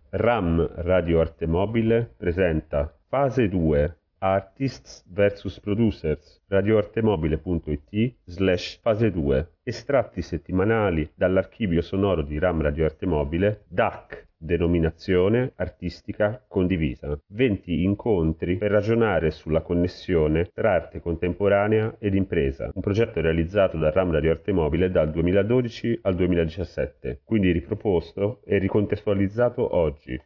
RAM Radio Arte Mobile presenta Fase 2 Artists vs Producers, radioartemobile.it/fase 2, estratti settimanali dall'archivio sonoro di RAM Radio Arte Mobile, DAC, denominazione artistica condivisa, 20 incontri per ragionare sulla connessione tra arte contemporanea ed impresa, un progetto realizzato da RAM Radio Arte Mobile dal 2012 al 2017, quindi riproposto e ricontestualizzato oggi.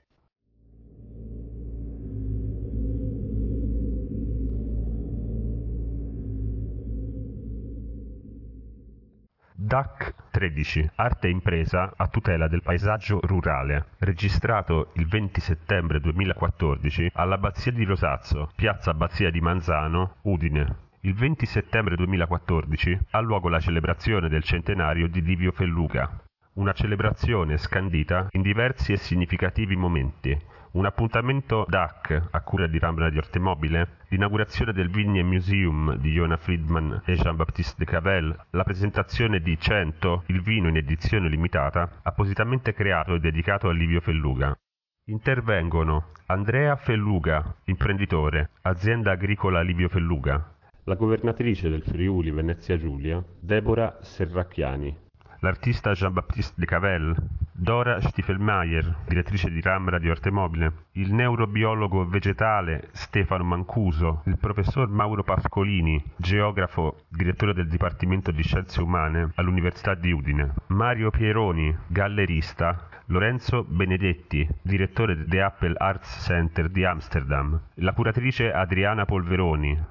DAC 13, Arte e Impresa a tutela del paesaggio rurale, registrato il 20 settembre 2014 all'Abbazia di Rosazzo, piazza Abbazia di Manzano, Udine. Il 20 settembre 2014 ha luogo la celebrazione del centenario di Livio Felluga, una celebrazione scandita in diversi e significativi momenti. Un appuntamento DAC a cura di RAM Radio Arte Mobile, l'inaugurazione del Vigne Museum di Yona Friedman e Jean-Baptiste de Cavel, la presentazione di 100, il vino in edizione limitata, appositamente creato e dedicato a Livio Felluga. Intervengono Andrea Felluga, imprenditore, azienda agricola Livio Felluga, la governatrice del Friuli Venezia Giulia, Deborah Serracchiani, l'artista Jean-Baptiste de Cavel, Dora Stiefelmeier, direttrice di RAM Radio Arte Mobile, il neurobiologo vegetale Stefano Mancuso, il professor Mauro Pascolini, geografo, direttore del Dipartimento di Scienze Umane all'Università di Udine, Mario Pieroni, gallerista, Lorenzo Benedetti, direttore The Apple Arts Center di Amsterdam, la curatrice Adriana Polveroni,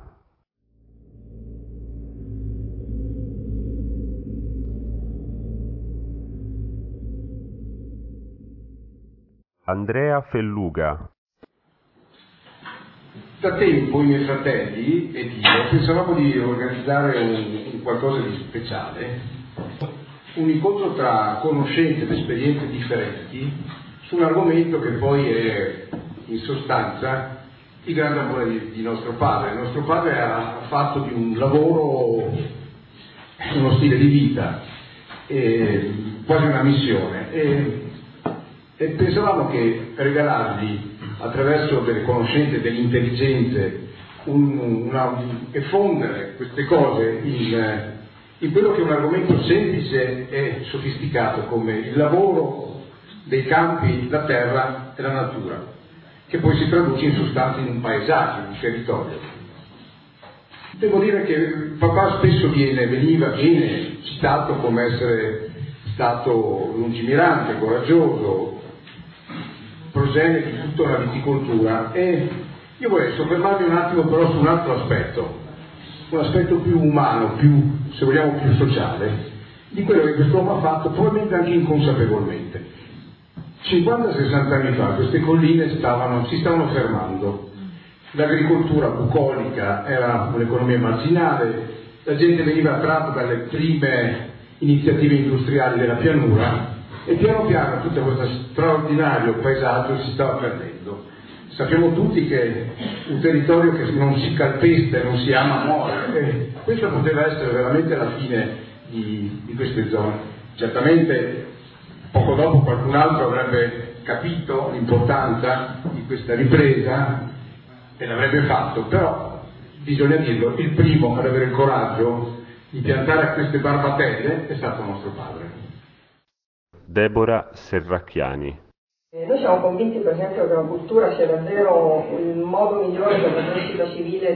Andrea Felluga. Da tempo i miei fratelli ed io pensavamo di organizzare un qualcosa di speciale, un incontro tra conoscenze ed esperienze differenti su un argomento che poi è in sostanza il grande amore di nostro padre. Nostro padre ha fatto di un lavoro uno stile di vita, quasi una missione. E pensavamo che regalargli, attraverso delle conoscenze e delle intelligenze, e fondere queste cose in quello che è un argomento semplice e sofisticato come il lavoro dei campi, la terra e la natura, che poi si traduce in sostanza in un paesaggio, in un territorio. Devo dire che papà spesso viene citato come essere stato lungimirante, coraggioso, progenie di tutta la viticoltura, e io vorrei soffermarmi un attimo però su un altro aspetto, un aspetto più umano, più, se vogliamo, più sociale, di quello che quest'uomo ha fatto, probabilmente anche inconsapevolmente. 50-60 anni fa queste colline si stavano fermando, l'agricoltura bucolica era un'economia marginale, la gente veniva attratta dalle prime iniziative industriali della pianura, e piano piano tutto questo straordinario paesaggio si stava perdendo. Sappiamo tutti che un territorio che non si calpesta e non si ama muore, e questa poteva essere veramente la fine di queste zone. Certamente poco dopo qualcun altro avrebbe capito l'importanza di questa ripresa e l'avrebbe fatto, però bisogna dirlo, il primo ad avere il coraggio di piantare queste barbatelle è stato nostro padre. Deborah Serracchiani. Noi siamo convinti per esempio che la cultura sia davvero il modo migliore per la crescita civile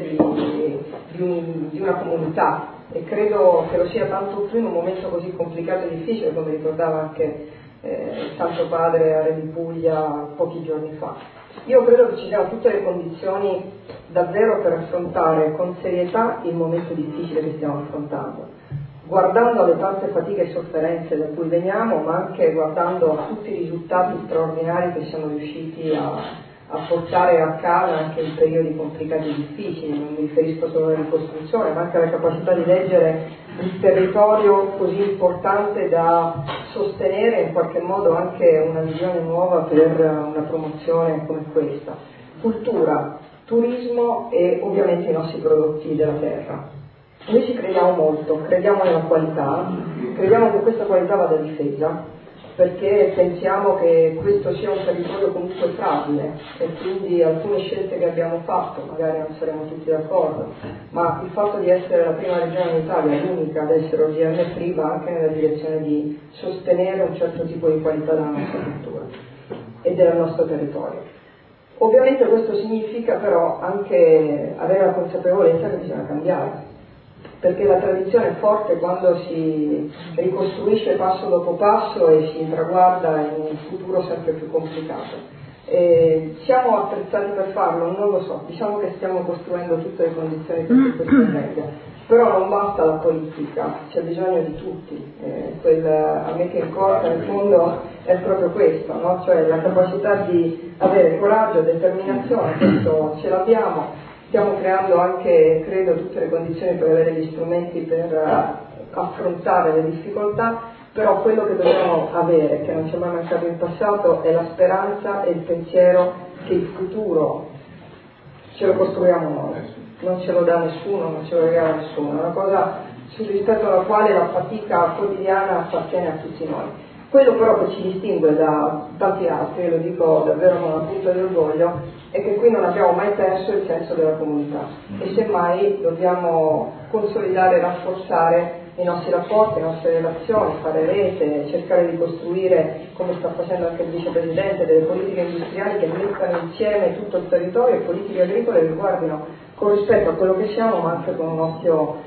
di una comunità, e credo che lo sia tanto più in un momento così complicato e difficile, come ricordava anche il Santo Padre a Re di Puglia pochi giorni fa. Io credo che ci siano tutte le condizioni davvero per affrontare con serietà il momento difficile che stiamo affrontando, guardando alle tante fatiche e sofferenze da cui veniamo, ma anche guardando a tutti i risultati straordinari che siamo riusciti a portare a casa anche in periodi complicati e difficili. Non mi riferisco solo alla ricostruzione, ma anche alla capacità di leggere un territorio così importante da sostenere in qualche modo anche una visione nuova per una promozione come questa. Cultura, turismo e ovviamente i nostri prodotti della terra. Noi ci crediamo molto, crediamo nella qualità, crediamo che questa qualità vada difesa, perché pensiamo che questo sia un territorio comunque fragile e quindi alcune scelte che abbiamo fatto, magari non saremo tutti d'accordo, ma il fatto di essere la prima regione in Italia, l'unica ad essere OGM free, va anche nella direzione di sostenere un certo tipo di qualità della nostra cultura e del nostro territorio. Ovviamente questo significa però anche avere la consapevolezza che bisogna cambiare, perché la tradizione è forte quando si ricostruisce passo dopo passo e si traguarda in un futuro sempre più complicato. Siamo attrezzati per farlo? Non lo so, diciamo che stiamo costruendo tutte le condizioni perché questo avvenga, però non basta la politica, c'è bisogno di tutti. A me che importa nel fondo è proprio questo, no? Cioè la capacità di avere coraggio, determinazione, questo ce l'abbiamo. Stiamo creando anche, credo, tutte le condizioni per avere gli strumenti per affrontare le difficoltà, però quello che dobbiamo avere, che non ci è mai mancato in passato, è la speranza e il pensiero che il futuro ce lo costruiamo noi, non ce lo dà nessuno, non ce lo regala nessuno, è una cosa rispetto alla quale la fatica quotidiana appartiene a tutti noi. Quello però che ci distingue da tanti altri, e lo dico davvero con una punta di orgoglio, è che qui non abbiamo mai perso il senso della comunità e semmai dobbiamo consolidare e rafforzare i nostri rapporti, le nostre relazioni, fare rete, cercare di costruire, come sta facendo anche il vicepresidente, delle politiche industriali che mettano insieme tutto il territorio e politiche agricole che guardino con rispetto a quello che siamo, ma anche con un occhio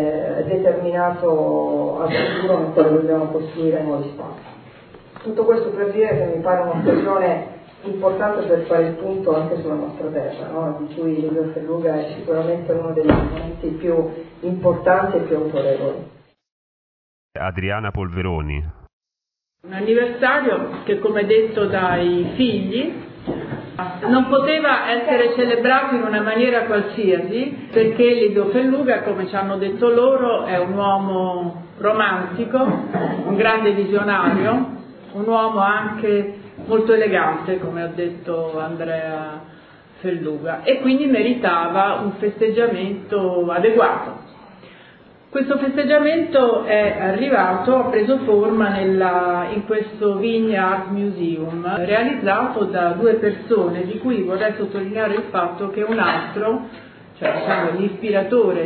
determinato al futuro nel quale dobbiamo costruire nuovi spazi. Tutto questo per dire che mi pare un'occasione importante per fare il punto anche sulla nostra terra, no? Di cui Livio Felluga è sicuramente uno degli esponenti più importanti e più autorevoli. Adriana Polveroni. Un anniversario che, come detto dai figli, non poteva essere celebrato in una maniera qualsiasi, perché Livio Felluga, come ci hanno detto loro, è un uomo romantico, un grande visionario, un uomo anche molto elegante, come ha detto Andrea Felluga, e quindi meritava un festeggiamento adeguato. Questo festeggiamento ha preso forma in questo Vigna Art Museum, realizzato da due persone, di cui vorrei sottolineare il fatto che un altro, cioè diciamo l'ispiratore,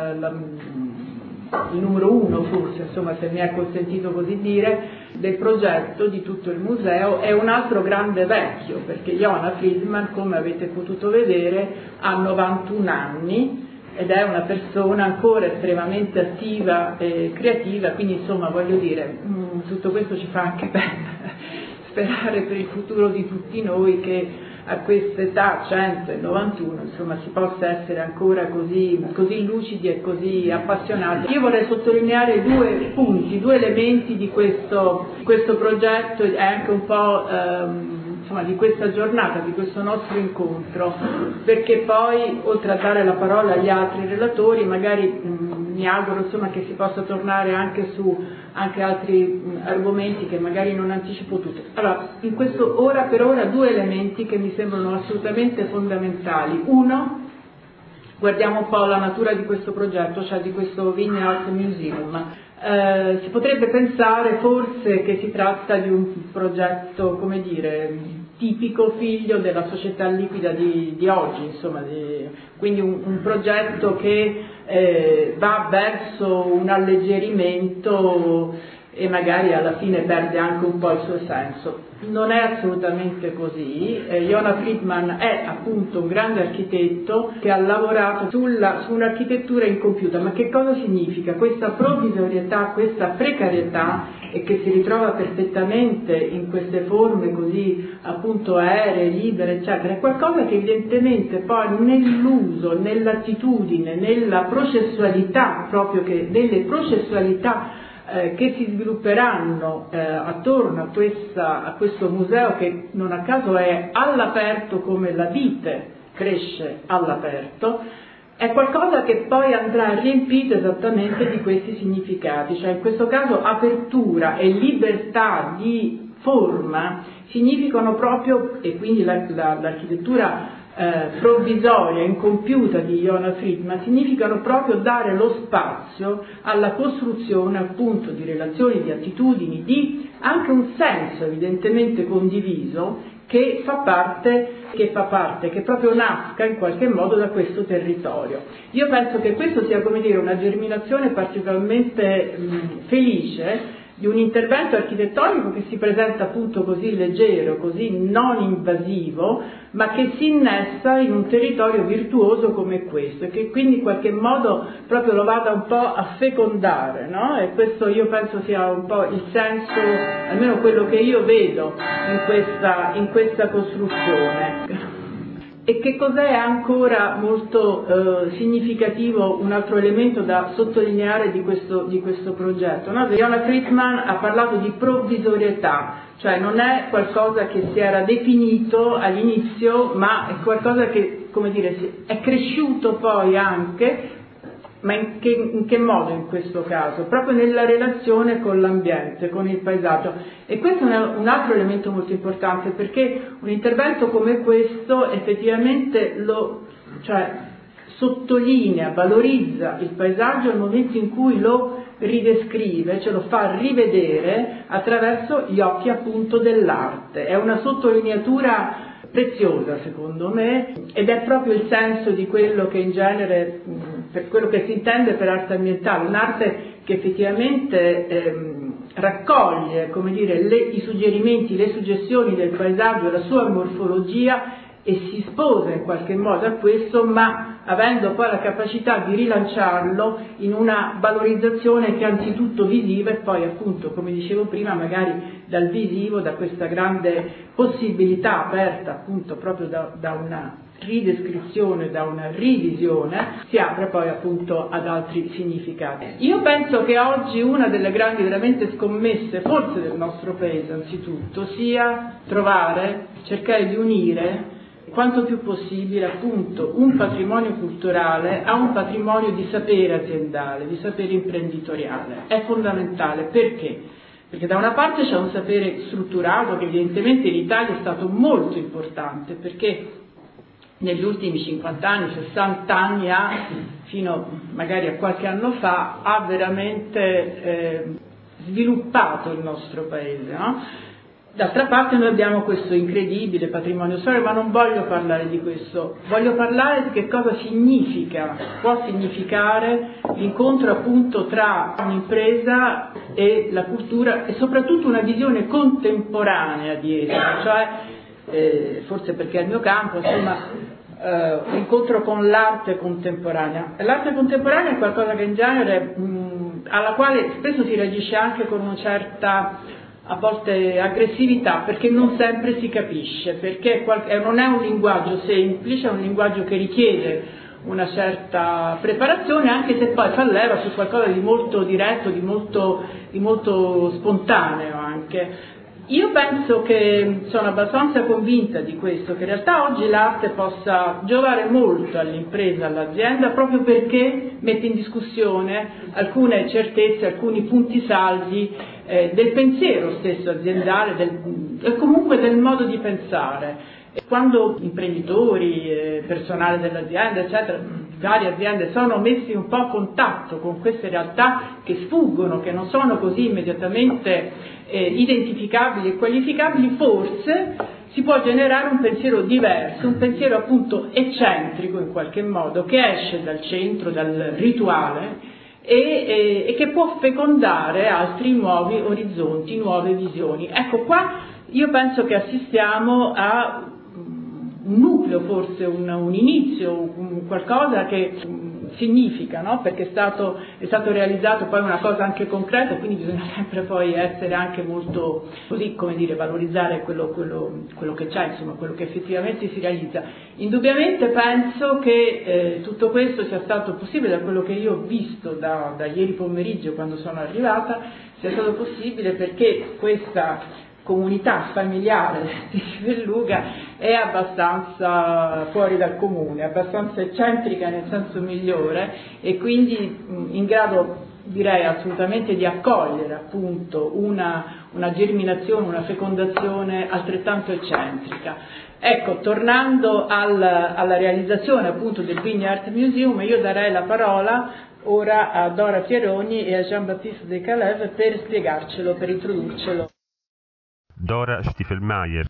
il numero uno forse, insomma, se mi è consentito così dire, del progetto di tutto il museo, è un altro grande vecchio, perché Yona Friedman, come avete potuto vedere, ha 91 anni ed è una persona ancora estremamente attiva e creativa, quindi insomma voglio dire, tutto questo ci fa anche bene sperare per il futuro di tutti noi che a questa età, 191, insomma, si possa essere ancora così lucidi e così appassionati. Io vorrei sottolineare due punti, due elementi di questo progetto e anche un po' di questa giornata, di questo nostro incontro, perché poi, oltre a dare la parola agli altri relatori, magari mi auguro insomma che si possa tornare anche su altri argomenti che magari non anticipo tutti. Allora, in questo ora per ora due elementi che mi sembrano assolutamente fondamentali. Uno, guardiamo un po' la natura di questo progetto, cioè di questo Vigna Art Museum. Si potrebbe pensare forse che si tratta di un progetto, come dire, tipico figlio della società liquida di oggi, insomma, quindi un progetto che va verso un alleggerimento e magari alla fine perde anche un po' il suo senso. Non è assolutamente così. Yona Friedman è appunto un grande architetto che ha lavorato su un'architettura incompiuta. Ma che cosa significa? Questa provvisorietà, questa precarietà, e che si ritrova perfettamente in queste forme così appunto aeree, libere, eccetera, è qualcosa che evidentemente poi nell'uso, nell'attitudine, nella processualità, proprio che delle processualità che si svilupperanno attorno a questo museo, che non a caso è all'aperto come la vite cresce all'aperto, è qualcosa che poi andrà riempito esattamente di questi significati, cioè in questo caso apertura e libertà di forma significano proprio, e quindi l'architettura provvisoria, incompiuta di Yona Friedman, significano proprio dare lo spazio alla costruzione appunto di relazioni, di attitudini, di anche un senso evidentemente condiviso che proprio nasca in qualche modo da questo territorio. Io penso che questo sia, come dire, una germinazione particolarmente felice di un intervento architettonico che si presenta appunto così leggero, così non invasivo, ma che si innesta in un territorio virtuoso come questo e che quindi in qualche modo proprio lo vada un po' a fecondare, no? E questo io penso sia un po' il senso, almeno quello che io vedo in questa costruzione. E che cos'è ancora molto significativo, un altro elemento da sottolineare di questo progetto? No? Yona Friedman ha parlato di provvisorietà, cioè non è qualcosa che si era definito all'inizio, ma è qualcosa che, come dire, è cresciuto poi anche. Ma in che modo in questo caso? Proprio nella relazione con l'ambiente, con il paesaggio. E questo è un altro elemento molto importante, perché un intervento come questo effettivamente sottolinea, valorizza il paesaggio nel momento in cui lo ridescrive, ce lo fa rivedere attraverso gli occhi appunto dell'arte. È una sottolineatura preziosa secondo me, ed è proprio il senso di quello che in genere, per quello che si intende per arte ambientale, un'arte che effettivamente raccoglie, come dire, i suggerimenti, le suggestioni del paesaggio, la sua morfologia, e si sposa in qualche modo a questo, ma avendo poi la capacità di rilanciarlo in una valorizzazione che è anzitutto visiva e poi appunto, come dicevo prima, magari dal visivo, da questa grande possibilità aperta appunto proprio da una ridescrizione, da una rivisione, si apre poi appunto ad altri significati. Io penso che oggi una delle grandi veramente scommesse, forse del nostro paese anzitutto, sia cercare di unire quanto più possibile appunto un patrimonio culturale a un patrimonio di sapere aziendale, di sapere imprenditoriale. È fondamentale. Perché? Perché da una parte c'è un sapere strutturato che evidentemente in Italia è stato molto importante, perché negli ultimi 50 anni, 60 anni fino magari a qualche anno fa, ha veramente sviluppato il nostro paese, no? D'altra parte noi abbiamo questo incredibile patrimonio storico, ma non voglio parlare di questo, voglio parlare di che cosa può significare l'incontro appunto tra un'impresa e la cultura e soprattutto una visione contemporanea di essa, cioè forse perché è il mio campo, insomma, un incontro con l'arte contemporanea. L'arte contemporanea è qualcosa che in genere, alla quale spesso si reagisce anche con una certa a volte aggressività, perché non sempre si capisce, perché non è un linguaggio semplice, è un linguaggio che richiede una certa preparazione, anche se poi fa leva su qualcosa di molto diretto, di molto spontaneo anche. Io penso che sono abbastanza convinta di questo, che in realtà oggi l'arte possa giovare molto all'impresa, all'azienda, proprio perché mette in discussione alcune certezze, alcuni punti saldi del pensiero stesso aziendale e comunque del modo di pensare. Quando imprenditori, personale dell'azienda, eccetera, varie aziende sono messi un po' a contatto con queste realtà che sfuggono, che non sono così immediatamente identificabili e qualificabili, forse si può generare un pensiero diverso, un pensiero appunto eccentrico in qualche modo, che esce dal centro, dal rituale e che può fecondare altri nuovi orizzonti, nuove visioni. Ecco, qua io penso che assistiamo a un nucleo, forse un inizio, qualcosa che significa, no? Perché è stato realizzato poi una cosa anche concreta, quindi bisogna sempre poi essere anche molto, così come dire, valorizzare quello che c'è, insomma, quello che effettivamente si realizza. Indubbiamente penso che tutto questo sia stato possibile, da quello che io ho visto da ieri pomeriggio quando sono arrivata, sia stato possibile perché questa comunità familiare di Spelluga è abbastanza fuori dal comune, abbastanza eccentrica nel senso migliore, e quindi in grado direi assolutamente di accogliere appunto una germinazione, una fecondazione altrettanto eccentrica. Ecco, tornando alla realizzazione appunto del Vignes Art Museum, io darei la parola ora a Dora Pieroni e a Jean-Baptiste Decalève per spiegarcelo, per introdurcelo. Dora Stiefelmeier.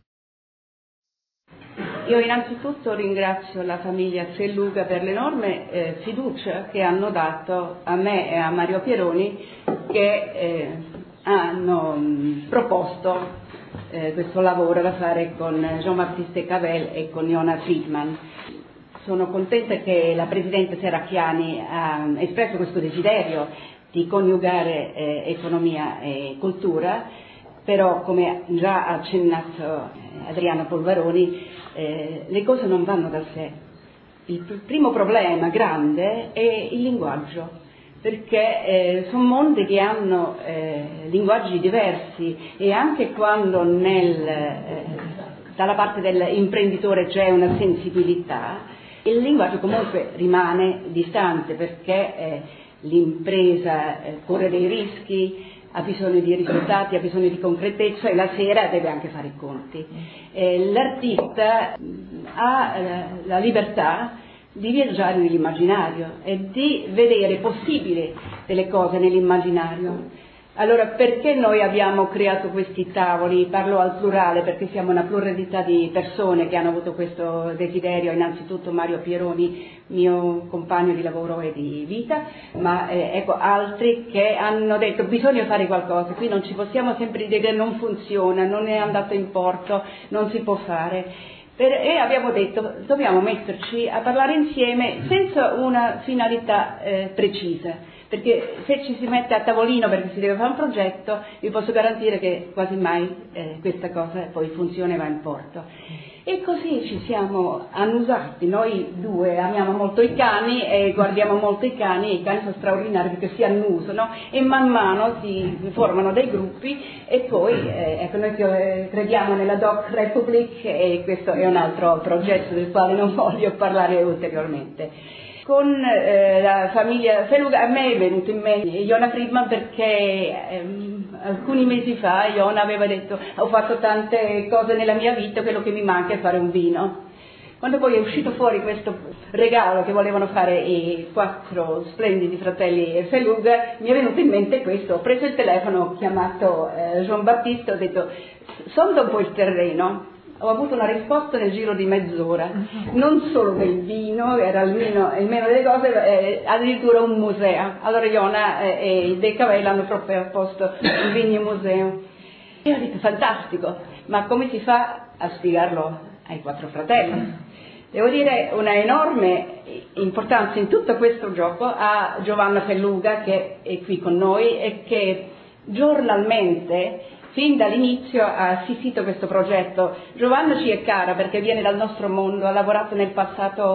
Io innanzitutto ringrazio la famiglia Felluga per l'enorme fiducia che hanno dato a me e a Mario Pieroni, che hanno proposto questo lavoro da fare con Jean-Baptiste Decalève e con Yona Friedman. Sono contenta che la Presidente Serracchiani ha espresso questo desiderio di coniugare economia e cultura, però come già ha accennato Adriano Polvaroni, le cose non vanno da sé. Il primo problema grande è il linguaggio, perché sono mondi che hanno linguaggi diversi, e anche quando dalla parte dell'imprenditore c'è una sensibilità, il linguaggio comunque rimane distante, perché l'impresa corre dei rischi, ha bisogno di risultati, ha bisogno di concretezza, e la sera deve anche fare i conti. L'artista ha la libertà di viaggiare nell'immaginario e di vedere possibili delle cose nell'immaginario. Allora, perché noi abbiamo creato questi tavoli? Parlo al plurale perché siamo una pluralità di persone che hanno avuto questo desiderio, innanzitutto Mario Pieroni, mio compagno di lavoro e di vita, ma ecco, altri che hanno detto bisogna fare qualcosa, qui non ci possiamo sempre dire non funziona, non è andato in porto, non si può fare. E abbiamo detto dobbiamo metterci a parlare insieme senza una finalità precisa, perché se ci si mette a tavolino perché si deve fare un progetto, vi posso garantire che quasi mai questa cosa poi funziona e va in porto. E così ci siamo annusati. Noi due amiamo molto i cani e guardiamo molto i cani, e i cani sono straordinari perché si annusano e man mano si formano dei gruppi, e poi ecco, noi crediamo nella Dog Republic, e questo è un altro progetto del quale non voglio parlare ulteriormente. Con la famiglia Felluga a me è venuto in mente Yona Friedman, perché alcuni mesi fa Yona aveva detto ho fatto tante cose nella mia vita, quello che mi manca è fare un vino. Quando poi è uscito fuori questo regalo che volevano fare i 4 splendidi fratelli Felluga, mi è venuto in mente questo. Ho preso il telefono, ho chiamato Jean-Baptiste, ho detto sonda un po' il terreno. Ho avuto una risposta nel giro di mezz'ora, non solo del vino, era il meno delle cose, addirittura un museo. Allora Yona e il Decalève hanno proprio posto il Vignes Museo. E ho detto fantastico, ma come si fa a spiegarlo ai 4 fratelli? Devo dire una enorme importanza in tutto questo gioco a Giovanna Felluga, che è qui con noi e che giornalmente fin dall'inizio ha assistito a questo progetto. Giovanna ci è cara perché viene dal nostro mondo, ha lavorato nel passato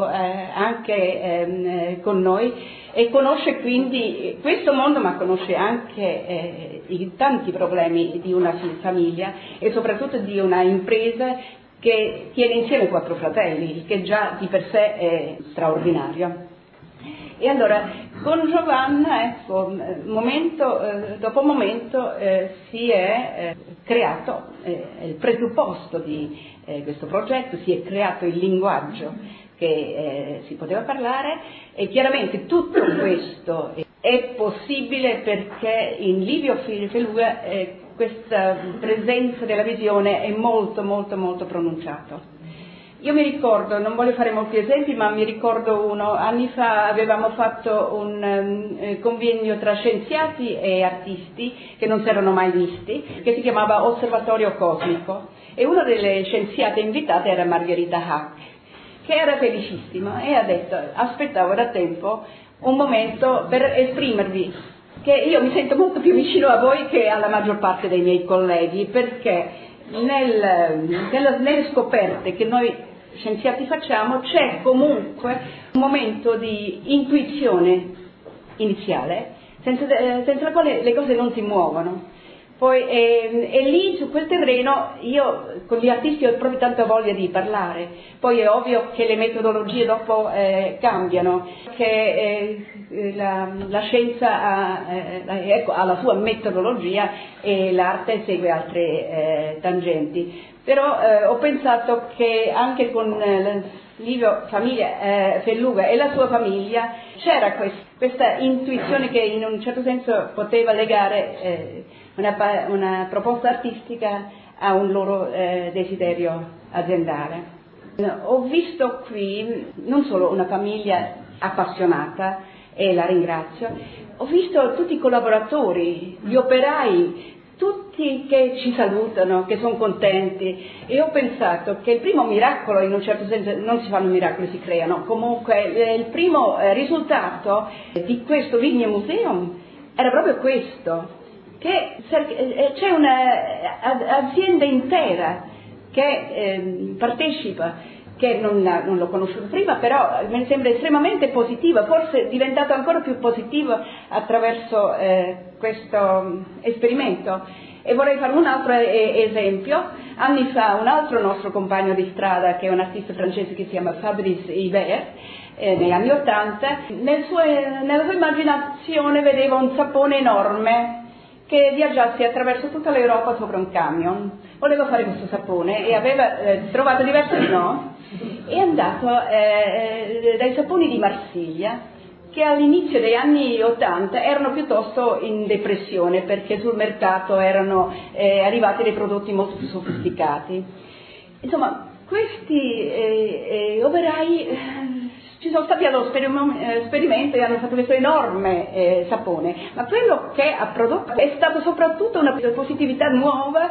anche con noi e conosce quindi questo mondo, ma conosce anche i tanti problemi di una famiglia e soprattutto di una impresa che tiene insieme 4 fratelli, che già di per sé è straordinario. E allora con Giovanna, ecco, momento dopo momento si è creato il presupposto di questo progetto, si è creato il linguaggio che si poteva parlare, e chiaramente tutto questo è possibile perché in Livio Felluga questa presenza della visione è molto molto molto pronunciato. Io mi ricordo, non voglio fare molti esempi, ma mi ricordo uno, anni fa avevamo fatto un convegno tra scienziati e artisti che non si erano mai visti, che si chiamava Osservatorio Cosmico, e una delle scienziate invitate era Margherita Hack, che era felicissima e ha detto aspettavo da tempo un momento per esprimervi, che io mi sento molto più vicino a voi che alla maggior parte dei miei colleghi, perché nelle scoperte che noi scienziati facciamo c'è comunque un momento di intuizione iniziale senza la quale le cose non si muovono. Poi, e lì su quel terreno io con gli artisti ho proprio tanta voglia di parlare. Poi è ovvio che le metodologie dopo cambiano, che la scienza ha la sua metodologia e l'arte segue altre tangenti. Però ho pensato che anche con Livio Felluga e la sua famiglia c'era questa intuizione che in un certo senso poteva legare una proposta artistica a un loro desiderio aziendale. Ho visto qui non solo una famiglia appassionata, e la ringrazio, ho visto tutti i collaboratori, gli operai, tutti che ci salutano, che sono contenti, e ho pensato che il primo miracolo, in un certo senso, non si fanno miracoli, si creano, comunque il primo risultato di questo Vigne Museum era proprio questo, che c'è un'azienda intera che partecipa, che non l'ho conosciuto prima, però mi sembra estremamente positiva, forse è diventato ancora più positivo attraverso questo esperimento. E vorrei fare un altro esempio. Anni fa un altro nostro compagno di strada, che è un artista francese che si chiama Fabrice Hibert, negli anni '80, nella sua immaginazione vedeva un sapone enorme che viaggiasse attraverso tutta l'Europa sopra un camion. Voleva fare questo sapone e aveva trovato diversi no, è andato dai saponi di Marsiglia, che all'inizio degli anni '80 erano piuttosto in depressione perché sul mercato erano arrivati dei prodotti molto più sofisticati. Insomma, questi operai ci sono stati allo esperimento e hanno fatto questo enorme sapone, ma quello che ha prodotto è stato soprattutto una positività nuova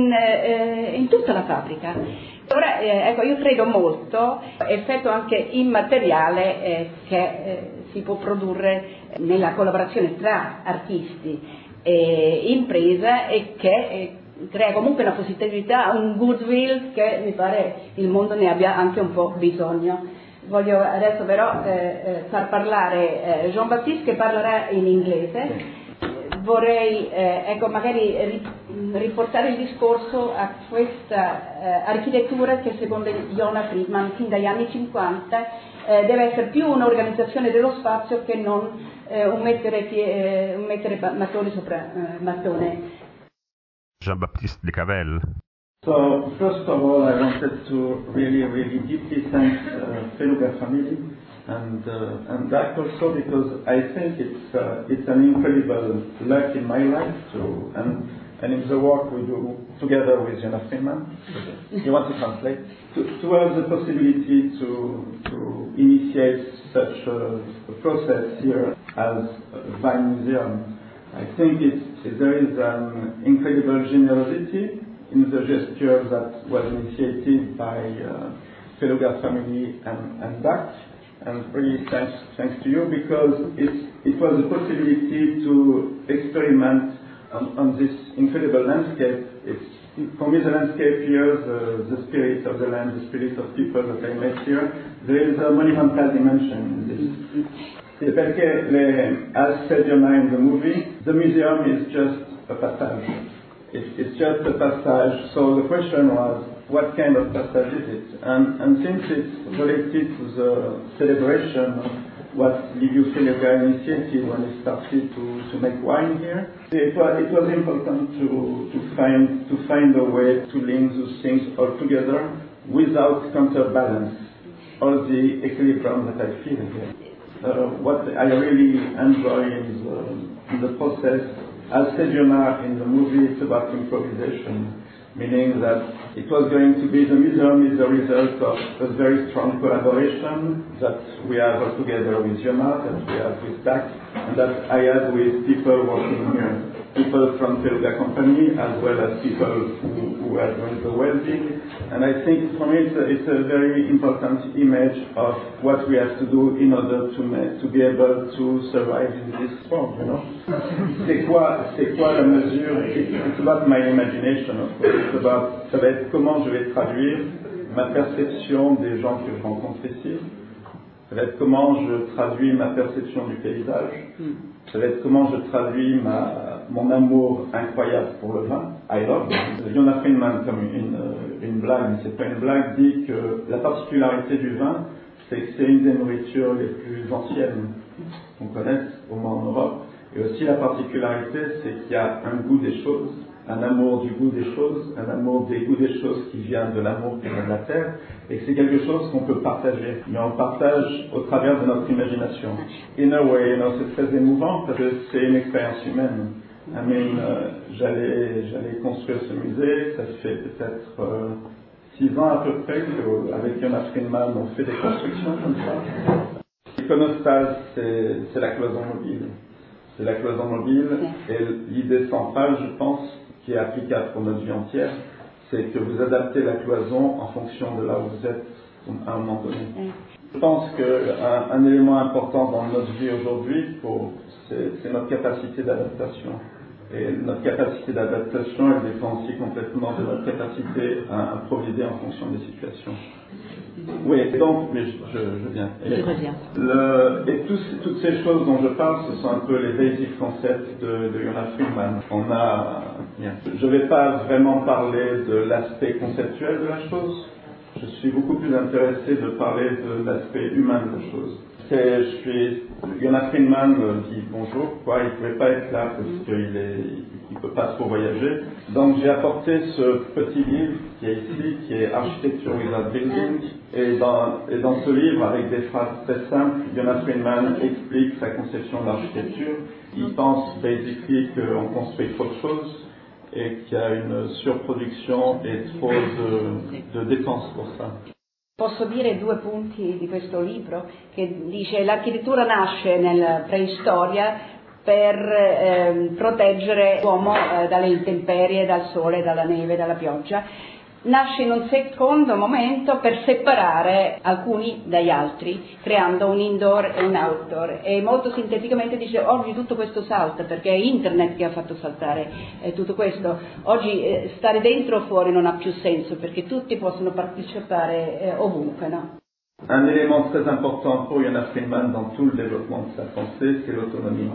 in tutta la fabbrica. Ora, ecco, io credo molto, effetto anche immateriale che si può produrre nella collaborazione tra artisti e impresa, e che crea comunque una positività, un goodwill che mi pare il mondo ne abbia anche un po' bisogno. Voglio adesso però far parlare Jean-Baptiste, che parlerà in inglese. Vorrei magari riportare il discorso a questa architettura che secondo Jonas Friedman fin dagli anni 50 deve essere più un'organizzazione dello spazio che non un mettere mattoni sopra mattone. Jean-Baptiste de Cavel. So first of all, I wanted to really deeply thank Felluga family and Dak also, because I think it's an incredible luck in my life and in the work we do together with Jonas Friedman. You want to translate? To have the possibility to initiate such a process here as Vine Museum. I think there is an incredible generosity in the gesture that was initiated by Felluga family and Dak, and really thanks to you, because it was a possibility to experiment on this incredible landscape. For me, the landscape here, the spirit of the land, the spirit of people that I met here, there is a monumental dimension in this. Perché, as said Jonah in the movie, the museum is just a passage. It's just a passage. So the question was, what kind of passage is it? And since it's related to the celebration of what Livio Felluga initiated when he started to make wine here, it was important to find a way to link those things all together without counterbalance all the equilibrium that I feel here. What I really enjoy in the process, as said Jonah in the movie, it's about improvisation, meaning that it was going to be, the museum is a result of a very strong collaboration that we have all together with Jonah, that we have with Dak, and that I had with people working here, people from Felluga company, as well as people who are doing the welding. And I think for me it's a very important image of what we have to do in order to be able to survive in this form, you know. C'est quoi la mesure? It's about my imagination, of course. It's about, ça va être comment je vais traduire ma perception des gens que je rencontre ici Ça va être comment je traduis ma perception du paysage. Ça va être comment je traduis mon amour incroyable pour le vin. I love. Yona Friedman, comme une blague, mais c'est pas une blague, dit que la particularité du vin, c'est que c'est une des nourritures les plus anciennes qu'on connaisse, au moins en Europe. Et aussi la particularité, c'est qu'il y a un goût des choses, un amour du goût des choses, un amour des goûts des choses qui vient de l'amour qui vient de la terre, et que c'est quelque chose qu'on peut partager. Mais on le partage au travers de notre imagination. In a way, c'est très émouvant parce que c'est une expérience humaine. J'allais construire ce musée, ça fait peut-être 6 ans à peu près qu'avec Yona Friedman on fait des constructions comme ça. L'iconostase, c'est la cloison mobile. C'est la cloison mobile et l'idée centrale, je pense, qui est applicable pour notre vie entière, c'est que vous adaptez la cloison en fonction de là où vous êtes à un moment donné. Je pense qu'un élément important dans notre vie aujourd'hui, c'est notre capacité d'adaptation. Et notre capacité d'adaptation, elle dépend aussi complètement de notre capacité à improviser en fonction des situations. Oui, donc, mais je viens. Je reviens. Et toutes ces choses dont je parle, ce sont un peu les basic concepts de Yona Friedman. Je ne vais pas vraiment parler de l'aspect conceptuel de la chose. Je suis beaucoup plus intéressé de parler de l'aspect humain de la chose. Yona Friedman dit bonjour, il ne pouvait pas être là parce qu'il ne peut pas trop voyager. Donc j'ai apporté ce petit livre qui est ici, qui est Architecture without Building. Et dans ce livre, avec des phrases très simples, Yona Friedman explique sa conception de l'architecture. Il pense basically qu'on construit trop de choses et qu'il y a une surproduction et trop de dépenses pour ça. Posso dire 2 punti di questo libro che dice l'architettura nasce nella preistoria per proteggere l'uomo dalle intemperie, dal sole, dalla neve, dalla pioggia. Nasce in un secondo momento per separare alcuni dagli altri, creando un indoor e un outdoor. E molto sinteticamente dice oggi tutto questo salta perché è internet che ha fatto saltare tutto questo. Oggi stare dentro o fuori non ha più senso perché tutti possono partecipare ovunque, no? Un élément très important pour Yona Friedman dans tout le développement de sa pensée, c'est l'autonomie.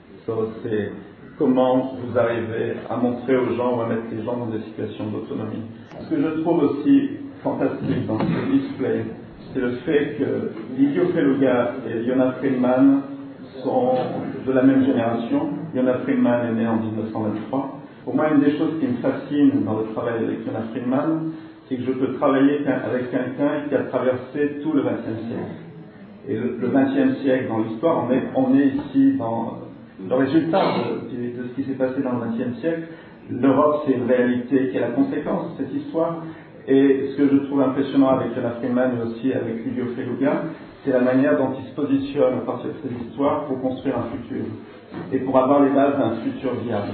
C'est comment vous arrivez à montrer aux gens ou à mettre les gens dans des situations d'autonomie. Ce que je trouve aussi fantastique dans ce display, c'est le fait que Livio Feluga et Yona Friedman sont de la même génération. Yona Friedman est né en 1923. Pour moi, une des choses qui me fascine dans le travail avec Yona Friedman, c'est que je peux travailler avec quelqu'un qui a traversé tout le XXe siècle. Et le XXe siècle, dans l'histoire, on est ici dans le résultat de ce qui s'est passé dans le XXe siècle. L'Europe, c'est une réalité qui est la conséquence de cette histoire. Et ce que je trouve impressionnant avec Yona Friedman et aussi avec Livio Feluga, c'est la manière dont il se positionne à partir de cette histoire pour construire un futur et pour avoir les bases d'un futur viable.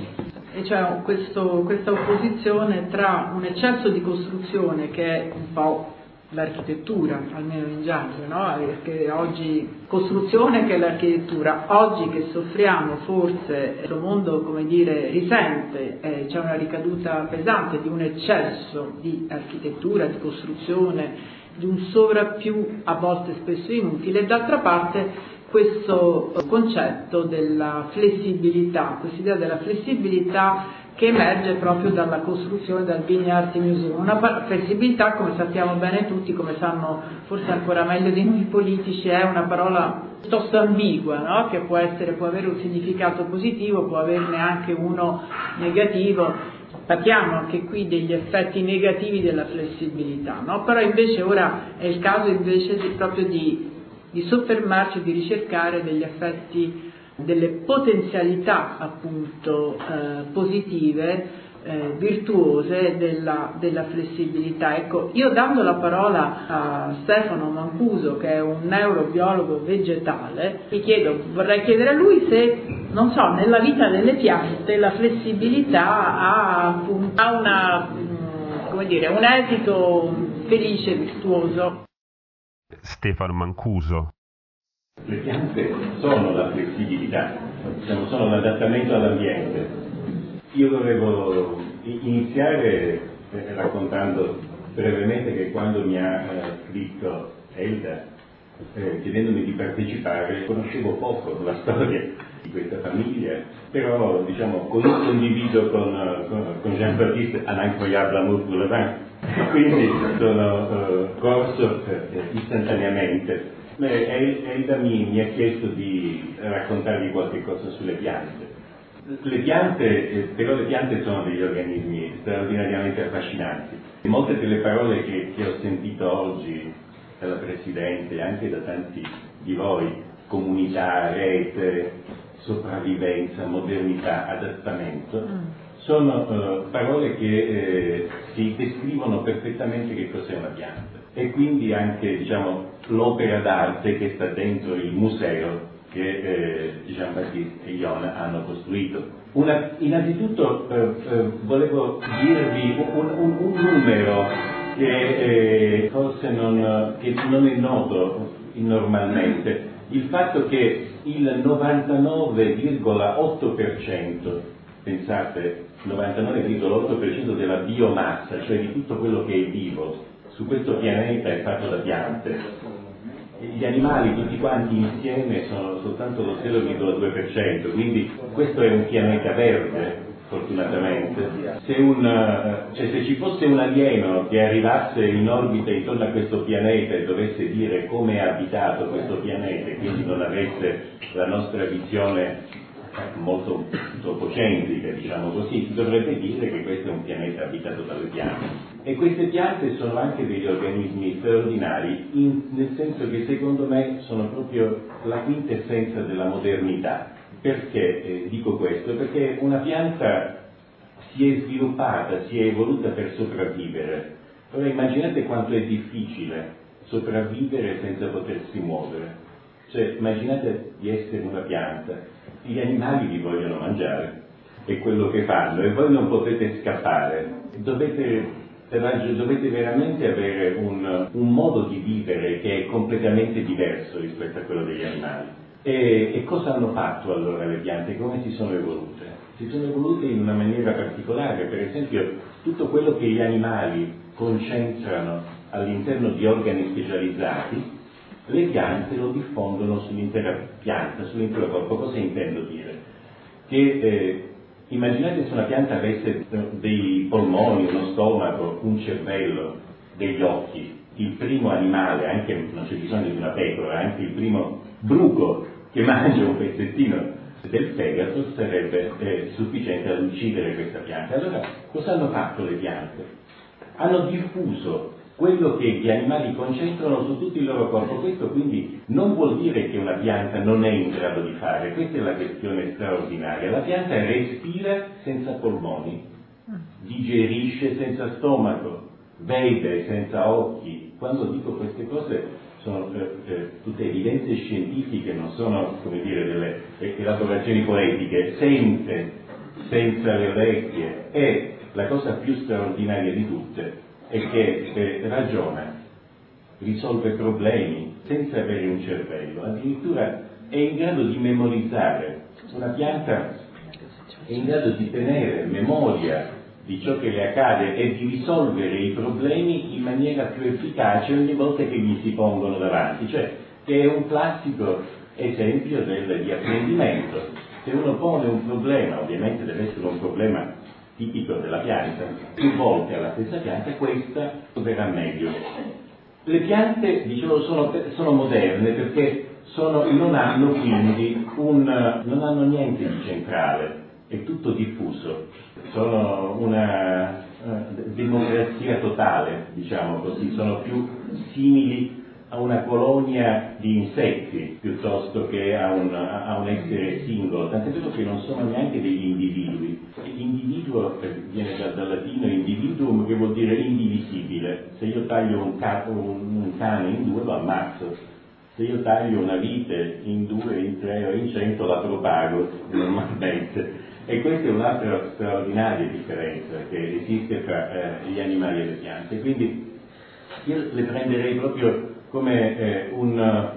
E c'è questa opposizione tra un eccesso di costruzione che è un po' l'architettura, almeno in genere, no? Perché oggi costruzione che è l'architettura, oggi che soffriamo forse il mondo, come dire, risente, c'è una ricaduta pesante di un eccesso di architettura, di costruzione, di un sovrappiù a volte spesso inutile, e d'altra parte questo concetto della flessibilità, questa idea della flessibilità che emerge proprio dalla costruzione del Vignarti Museum, una flessibilità, come sappiamo bene tutti, come sanno forse ancora meglio di noi politici, è una parola piuttosto ambigua, no? Che può avere un significato positivo, può averne anche uno negativo. Parliamo anche qui degli effetti negativi della flessibilità, no? Però invece ora è il caso invece proprio di soffermarci, di ricercare degli effetti, delle potenzialità appunto positive, virtuose della flessibilità. Ecco, io dando la parola a Stefano Mancuso, che è un neurobiologo vegetale, vorrei chiedere a lui se, non so, nella vita delle piante la flessibilità ha un esito felice, virtuoso. Stefano Mancuso. Le piante sono la flessibilità, sono l'adattamento all'ambiente. Io dovevo iniziare raccontando brevemente che quando mi ha scritto Elda chiedendomi di partecipare. Conoscevo poco la storia di questa famiglia, però diciamo condivido con Jean-Baptiste un incroyable amour pour le vin, quindi sono corso istantaneamente. Elda mi ha chiesto di raccontarvi qualche cosa sulle piante. Le piante, però le piante sono degli organismi straordinariamente affascinanti. Molte delle parole che ho sentito oggi dalla Presidente e anche da tanti di voi, comunità, rete, sopravvivenza, modernità, adattamento, sono parole che si descrivono perfettamente che cos'è una pianta. E quindi anche diciamo, l'opera d'arte che sta dentro il museo che Jean-Baptiste e Iona hanno costruito. Innanzitutto volevo dirvi un numero che forse non è noto normalmente, il fatto che il 99,8%, pensate, 99,8% della biomassa, cioè di tutto quello che è vivo su questo pianeta è fatto da piante. Gli animali tutti quanti insieme sono soltanto lo 0,2%, quindi questo è un pianeta verde, fortunatamente. Se ci fosse un alieno che arrivasse in orbita intorno a questo pianeta e dovesse dire come è abitato questo pianeta e quindi non avesse la nostra visione molto antropocentrica, diciamo così, si dovrebbe dire che questo è un pianeta abitato dalle piante. E queste piante sono anche degli organismi straordinari, nel senso che secondo me sono proprio la quintessenza della modernità. Perché dico questo? Perché una pianta si è sviluppata, si è evoluta per sopravvivere. Ora immaginate quanto è difficile sopravvivere senza potersi muovere. Cioè immaginate di essere una pianta, gli animali vi vogliono mangiare, è quello che fanno e voi non potete scappare, dovete veramente avere un modo di vivere che è completamente diverso rispetto a quello degli animali. E cosa hanno fatto allora le piante? Come si sono evolute? Si sono evolute in una maniera particolare, per esempio tutto quello che gli animali concentrano all'interno di organi specializzati, le piante lo diffondono sull'intera pianta, sull'intero corpo. Cosa intendo dire? Che immaginate se una pianta avesse dei polmoni, uno stomaco, un cervello, degli occhi, il primo animale, anche non c'è bisogno di una pecora, anche il primo bruco che mangia un pezzettino del fegato sarebbe sufficiente ad uccidere questa pianta. Allora cosa hanno fatto le piante? Hanno diffuso quello che gli animali concentrano su tutto il loro corpo. Questo quindi non vuol dire che una pianta non è in grado di fare, questa è la questione straordinaria. La pianta respira senza polmoni, digerisce senza stomaco, vede senza occhi. Quando dico queste cose sono tutte evidenze scientifiche, non sono, come dire, delle elaborazioni poetiche. Sente senza le orecchie, e la cosa più straordinaria di tutte è che ragiona, risolve problemi senza avere un cervello, addirittura è in grado di memorizzare. Una pianta è in grado di tenere memoria di ciò che le accade e di risolvere i problemi in maniera più efficace ogni volta che gli si pongono davanti, cioè che è un classico esempio di apprendimento. Se uno pone un problema, ovviamente deve essere un problema tipico della pianta, più volte alla stessa pianta, questa verrà meglio. Le piante, dicevo, sono moderne perché non hanno quindi non hanno niente di centrale, è tutto diffuso, sono una democrazia totale, diciamo così, sono più simili a una colonia di insetti piuttosto che a un essere singolo, tant'è vero che non sono neanche degli individui. L'individuo viene dal latino individuum, che vuol dire indivisibile. Se io taglio un cane in due lo ammazzo, se io taglio una vite in 2, in 3 o in 100 la propago normalmente. E questa è un'altra straordinaria differenza che esiste tra gli animali e le piante. Quindi io le prenderei proprio come un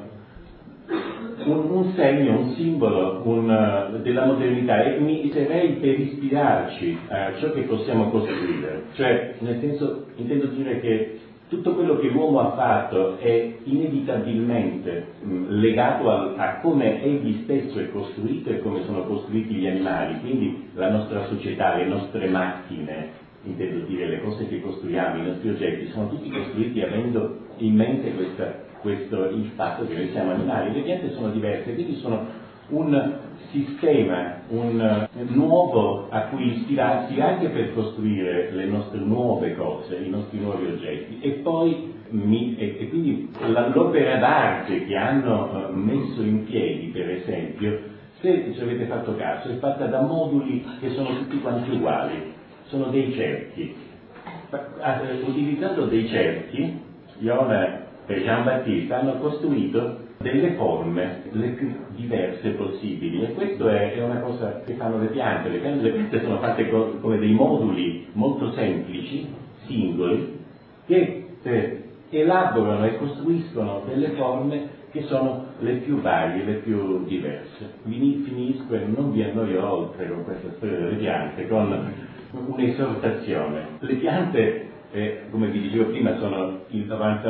segno, un simbolo della modernità, e mi userei per ispirarci a ciò che possiamo costruire. Cioè, nel senso, intendo dire che tutto quello che l'uomo l'uomo ha fatto è inevitabilmente legato a come egli stesso è costruito e come sono costruiti gli animali, quindi la nostra società, le nostre macchine, intendo dire le cose che costruiamo, i nostri oggetti, sono tutti costruiti avendo in mente il fatto che noi siamo animali. Le piante sono diverse, quindi sono un sistema, un nuovo a cui ispirarsi anche per costruire le nostre nuove cose, i nostri nuovi oggetti. E poi quindi l'opera d'arte che hanno messo in piedi, per esempio, se ci avete fatto caso, è fatta da moduli che sono tutti quanti uguali, sono dei cerchi. Utilizzando dei cerchi, Iona e Jean-Baptiste hanno costruito delle forme le più diverse possibili, e questo è una cosa che fanno le piante. Le piante sono fatte come dei moduli molto semplici, singoli, che elaborano e costruiscono delle forme che sono le più varie, le più diverse. Finisco e non vi annoio oltre con questa storia delle piante, con un'esortazione. Le piante, come vi dicevo prima, sono il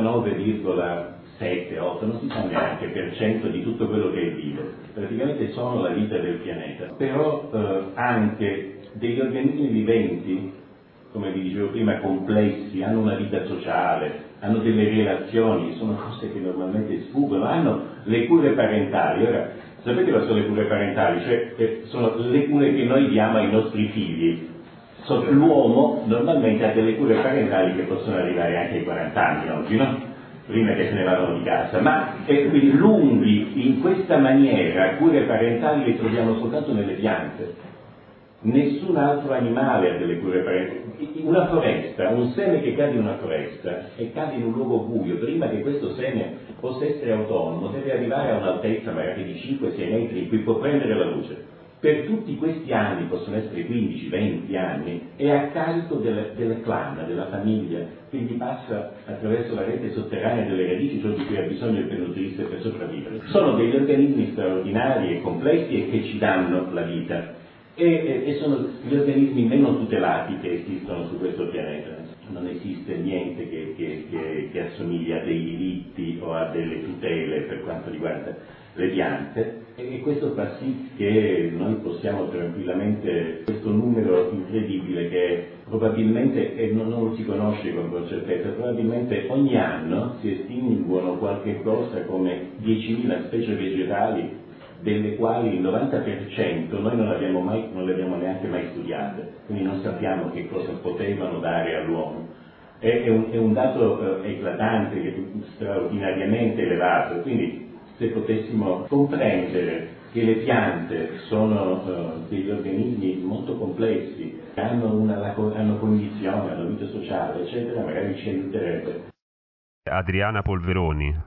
99,7-8, non si sa neanche per cento di tutto quello che è vivo, praticamente sono la vita del pianeta. Però anche degli organismi viventi, come vi dicevo prima, complessi, hanno una vita sociale, hanno delle relazioni, sono cose che normalmente sfuggono, hanno le cure parentali. Ora, sapete cosa sono le cure parentali? Cioè, sono le cure che noi diamo ai nostri figli. L'uomo normalmente ha delle cure parentali che possono arrivare anche ai 40 anni oggi, no? Prima che se ne vadano di casa, ma quindi lunghi in questa maniera, cure parentali le troviamo soltanto nelle piante. Nessun altro animale ha delle cure parentali. Una foresta, un seme che cade in una foresta e cade in un luogo buio, prima che questo seme possa essere autonomo deve arrivare a un'altezza magari di 5-6 metri in cui può prendere la luce. Per tutti questi anni, possono essere 15-20 anni, è a carico del clan, della famiglia, che gli passa attraverso la rete sotterranea delle radici ciò di cui ha bisogno per nutrirsi e per sopravvivere. Sono degli organismi straordinari e complessi e che ci danno la vita. E sono gli organismi meno tutelati che esistono su questo pianeta. Non esiste niente che assomiglia a dei diritti o a delle tutele per quanto riguarda le piante, e questo fa sì che noi possiamo tranquillamente, questo numero incredibile che probabilmente, e non lo si conosce con certezza, probabilmente ogni anno si estinguono qualche cosa come 10.000 specie vegetali, delle quali il 90% noi non le abbiamo neanche mai studiate, quindi non sappiamo che cosa potevano dare all'uomo. È un dato eclatante, straordinariamente elevato, quindi se potessimo comprendere che le piante sono degli organismi molto complessi, che hanno condizioni, hanno vita sociale, eccetera, magari ci aiuterebbe. Adriana Polveroni.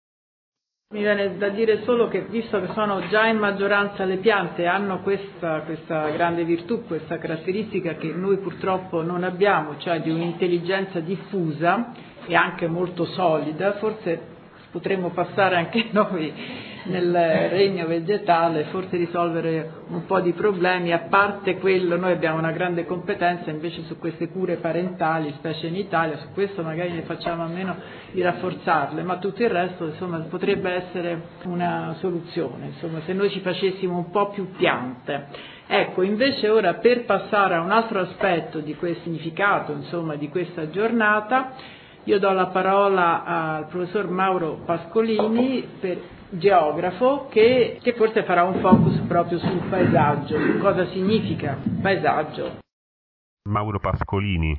Mi viene da dire solo che, visto che sono già in maggioranza le piante, hanno questa grande virtù, questa caratteristica che noi purtroppo non abbiamo, cioè di un'intelligenza diffusa e anche molto solida, forse potremmo passare anche noi nel regno vegetale, forse risolvere un po' di problemi, a parte quello. Noi abbiamo una grande competenza invece su queste cure parentali, specie in Italia, su questo magari ne facciamo a meno di rafforzarle, ma tutto il resto insomma potrebbe essere una soluzione, insomma, se noi ci facessimo un po' più piante. Ecco, invece ora, per passare a un altro aspetto di quel significato, insomma, di questa giornata, io do la parola al professor Mauro Pascolini, geografo, che forse farà un focus proprio sul paesaggio, su cosa significa paesaggio. Mauro Pascolini.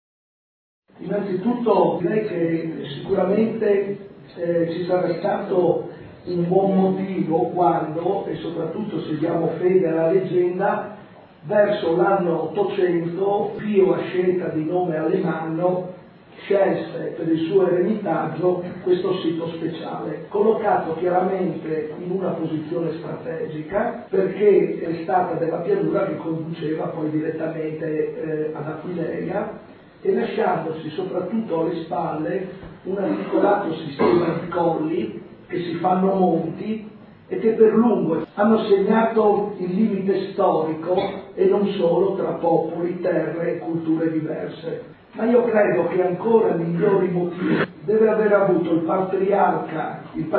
Innanzitutto direi che sicuramente ci sarà stato un buon motivo quando, e soprattutto se diamo fede alla leggenda, verso l'anno 800 Pio, a scelta di nome alemanno, scelse per il suo eremitaggio questo sito speciale, collocato chiaramente in una posizione strategica, perché è stata della pianura che conduceva poi direttamente ad Aquileia, e lasciandosi soprattutto alle spalle un articolato sistema di colli che si fanno monti e che per lungo hanno segnato il limite storico, e non solo, tra popoli, terre e culture diverse. Ma io credo che ancora migliori motivi deve aver avuto il patriarca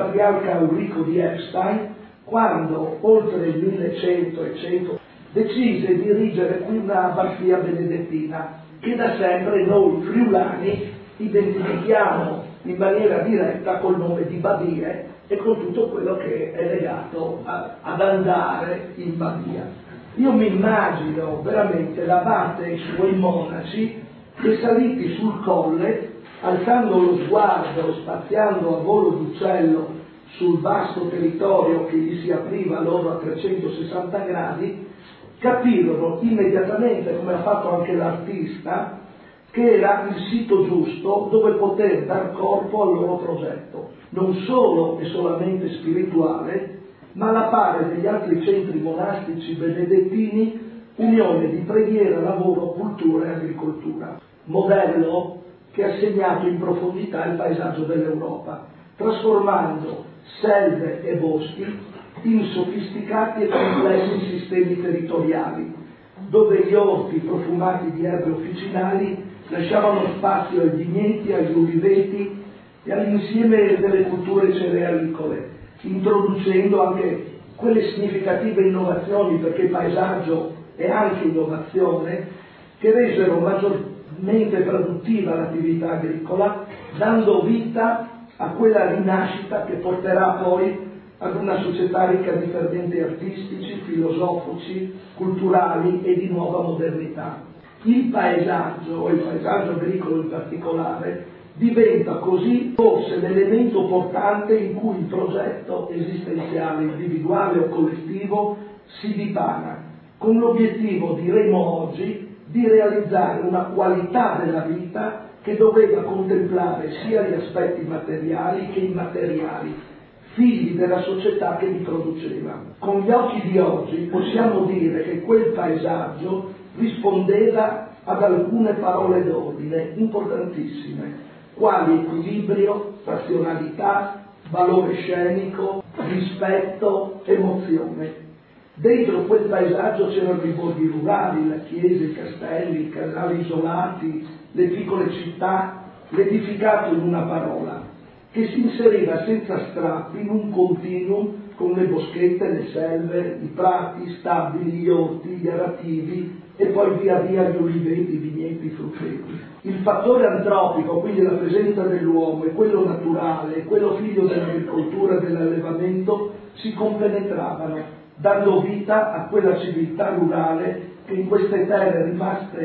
Eurico di Eppstein, quando oltre il 1100 e 100 decise di erigere qui una abbazia benedettina, che da sempre noi friulani identifichiamo in maniera diretta col nome di Badie e con tutto quello che è legato ad andare in Badia. Io mi immagino veramente l'abate e i suoi monaci che saliti sul colle, alzando lo sguardo, spaziando a volo d'uccello sul vasto territorio che gli si apriva loro a 360 gradi, capirono immediatamente, come ha fatto anche l'artista, che era il sito giusto dove poter dar corpo al loro progetto, non solo e solamente spirituale, ma alla pari degli altri centri monastici benedettini, unione di preghiera, lavoro, cultura e agricoltura. Modello che ha segnato in profondità il paesaggio dell'Europa, trasformando selve e boschi in sofisticati e complessi sistemi territoriali, dove gli orti profumati di erbe officinali lasciavano spazio ai vigneti, agli uliveti e all'insieme delle culture cerealicole, introducendo anche quelle significative innovazioni, perché paesaggio è anche innovazione, che resero maggiormente produttiva l'attività agricola, dando vita a quella rinascita che porterà poi ad una società ricca di fermenti artistici, filosofici, culturali e di nuova modernità. Il paesaggio, e il paesaggio agricolo in particolare, diventa così forse l'elemento portante in cui il progetto esistenziale, individuale o collettivo, si dipana, con l'obiettivo, diremo oggi, di realizzare una qualità della vita che doveva contemplare sia gli aspetti materiali che immateriali, figli della società che li produceva. Con gli occhi di oggi possiamo dire che quel paesaggio rispondeva ad alcune parole d'ordine importantissime, quali equilibrio, razionalità, valore scenico, rispetto, emozione. Dentro quel paesaggio c'erano i borghi rurali, la chiesa, i castelli, i casali isolati, le piccole città, l'edificato in una parola, che si inseriva senza strappi in un continuum con le boschette, le selve, i prati, stabili, gli orti, gli arativi e poi via via gli uliveti, i vigneti, i frutteti. Il fattore antropico, quindi la presenza dell'uomo, e quello naturale, e quello figlio dell'agricoltura e dell'allevamento, si compenetravano, dando vita a quella civiltà rurale che in queste terre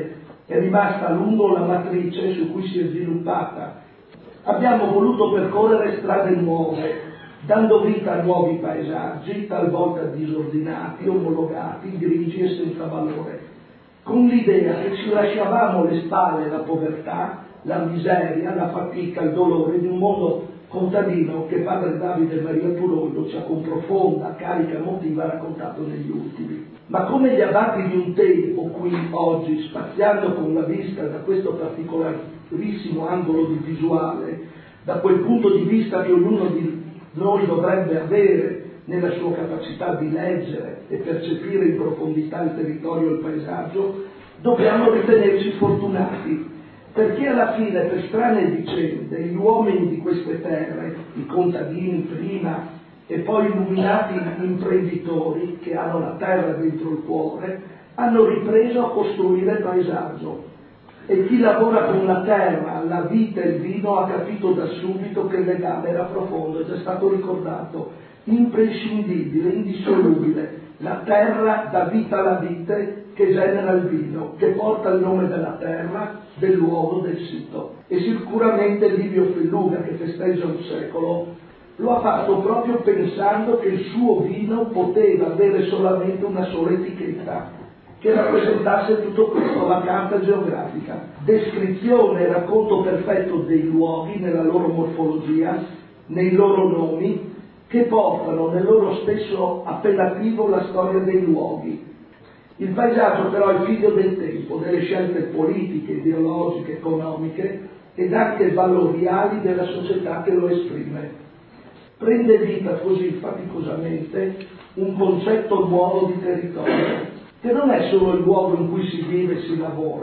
è rimasta a lungo la matrice su cui si è sviluppata. Abbiamo voluto percorrere strade nuove, dando vita a nuovi paesaggi, talvolta disordinati, omologati, grigi e senza valore, con l'idea che ci lasciavamo alle spalle la povertà, la miseria, la fatica, il dolore di un mondo contadino che padre Davide Maria Turondo ci ha con profonda carica emotiva raccontato negli ultimi. Ma come gli abati di un tempo, qui oggi, spaziando con la vista da questo particolarissimo angolo di visuale, da quel punto di vista che ognuno di noi dovrebbe avere nella sua capacità di leggere e percepire in profondità il territorio e il paesaggio, dobbiamo ritenerci fortunati, perché alla fine, per strane vicende, gli uomini di queste terre, i contadini prima e poi illuminati imprenditori che hanno la terra dentro il cuore, hanno ripreso a costruire il paesaggio. E chi lavora con la terra, la vita e il vino ha capito da subito che il legame era profondo, è già stato ricordato, imprescindibile, indissolubile. La terra dà vita alla vite che genera il vino, che porta il nome della terra, del luogo, del sito. E sicuramente Livio Felluga, che festeggia un secolo, lo ha fatto proprio pensando che il suo vino poteva avere solamente una sola etichetta, che rappresentasse tutto questo, la carta geografica, descrizione e racconto perfetto dei luoghi nella loro morfologia, nei loro nomi, che portano nel loro stesso appellativo la storia dei luoghi. Il paesaggio però è figlio del tempo, delle scelte politiche, ideologiche, economiche ed anche valoriali della società che lo esprime. Prende vita così faticosamente un concetto nuovo di territorio, che non è solo il luogo in cui si vive e si lavora,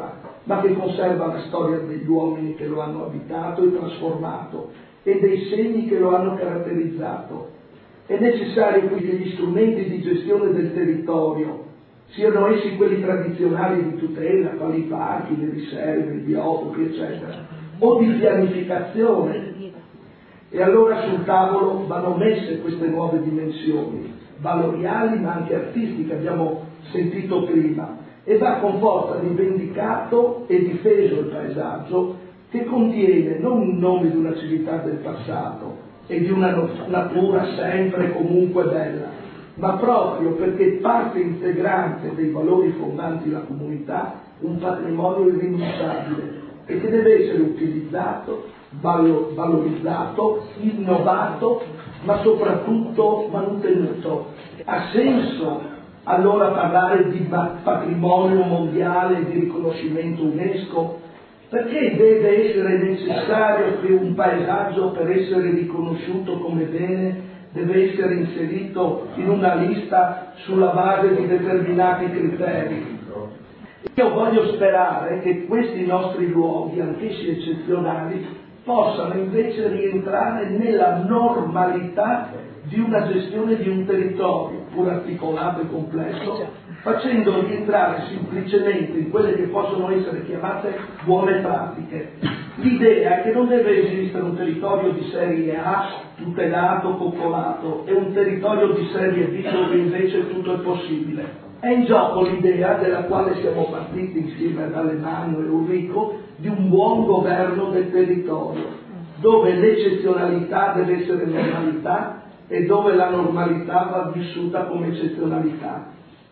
ma che conserva la storia degli uomini che lo hanno abitato e trasformato e dei segni che lo hanno caratterizzato. È necessario quindi che gli strumenti di gestione del territorio, siano essi quelli tradizionali di tutela, quali i parchi, le riserve, i biotopi, eccetera, o di pianificazione, e allora sul tavolo vanno messe queste nuove dimensioni, valoriali ma anche artistiche, abbiamo sentito prima, e va con forza rivendicato e difeso il paesaggio, che contiene non il nome di una civiltà del passato e di una natura sempre e comunque bella, ma proprio perché parte integrante dei valori fondanti la comunità, un patrimonio irrinunciabile e che deve essere utilizzato, valorizzato, innovato, ma soprattutto manutenuto. Ha senso allora parlare di patrimonio mondiale di riconoscimento UNESCO? Perché deve essere necessario che un paesaggio, per essere riconosciuto come bene, deve essere inserito in una lista sulla base di determinati criteri? Io voglio sperare che questi nostri luoghi, anch'essi eccezionali, possano invece rientrare nella normalità di una gestione di un territorio, pur articolato e complesso, facendo rientrare semplicemente in quelle che possono essere chiamate buone pratiche. L'idea è che non deve esistere un territorio di serie A tutelato, coccolato, e un territorio di serie B dove invece tutto è possibile. È in gioco l'idea, della quale siamo partiti insieme ad Alemanno e Ulrico, di un buon governo del territorio, dove l'eccezionalità deve essere normalità e dove la normalità va vissuta come eccezionalità.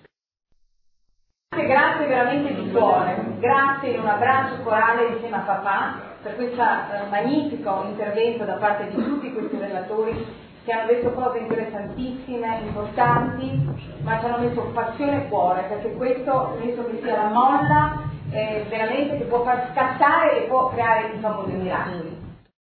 Grazie veramente di cuore, grazie in un abbraccio corale insieme a papà per questo magnifico intervento da parte di tutti questi relatori che hanno detto cose interessantissime, importanti, ma ci hanno messo passione e cuore, perché questo penso che sia la molla veramente che può far scattare e può creare i famosi miracoli.